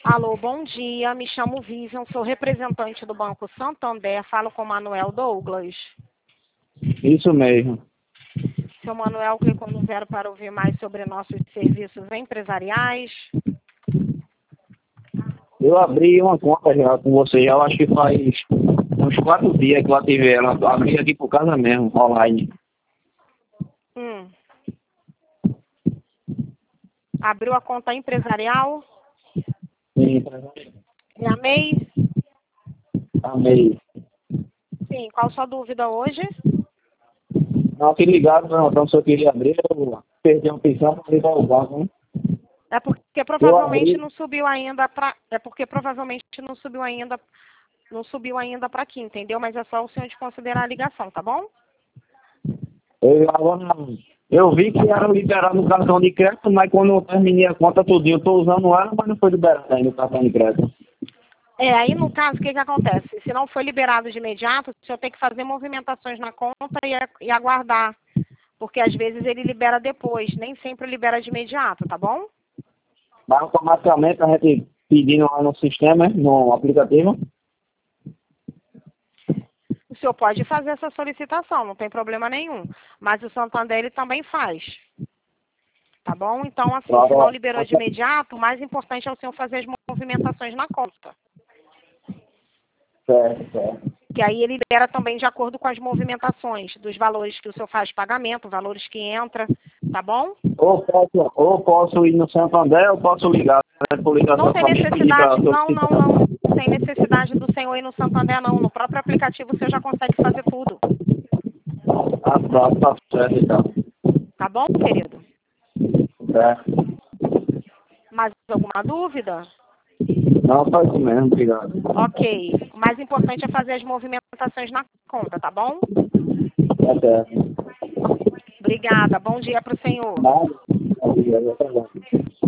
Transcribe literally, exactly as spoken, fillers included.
Alô, bom dia. Me chamo Vivian, sou representante do Banco Santander. Falo com Manuel Douglas. Isso mesmo. Seu Manuel clicou no zero para ouvir mais sobre nossos serviços empresariais. Eu abri uma conta já com você, eu acho que faz uns quatro dias que eu ativei ela. Eu abri aqui por casa mesmo, online. Hum. Abriu a conta empresarial? Sim, Me amei? amei. Sim. Qual sua dúvida hoje? Não, aqui ligado, não, então se eu queria abrir, eu perdi uma pensão para ligar o banco, né? É porque provavelmente não subiu ainda para. É porque provavelmente não subiu ainda. Não subiu ainda para aqui, entendeu? Mas é só o senhor de considerar a ligação, tá bom? Eu, agora, eu vi que era liberado no cartão de crédito, mas quando eu terminei a conta tudinho, eu estou usando ela, mas não foi liberado ainda o cartão de crédito. É, aí no caso, o que que acontece? Se não foi liberado de imediato, o senhor tem que fazer movimentações na conta e, e aguardar. Porque às vezes ele libera depois, nem sempre libera de imediato, tá bom? Mas automaticamente a gente pedindo lá no sistema, no aplicativo. O senhor pode fazer essa solicitação, não tem problema nenhum. Mas o Santander ele também faz. Tá bom? Então, assim, se não liberou de imediato, o mais importante é o senhor fazer as movimentações na conta. Certo, certo. Que aí ele libera também de acordo com as movimentações, dos valores que o senhor faz pagamento, valores que entra, tá bom? Ou posso, ou posso ir no Santander, ou posso ligar, né, por ligação Não tem para me pedir para necessidade, não, não, não. Não tem necessidade do senhor ir no Santander, não. No próprio aplicativo o senhor já consegue fazer tudo. Ah, tá, tá certo, então. Tá bom, querido? Certo. Mais alguma dúvida? Não, só isso mesmo, obrigado. Ok. O mais importante é fazer as movimentações na conta, tá bom? Tá certo. Obrigada. Bom dia para o senhor. Nada, obrigado, tá bom.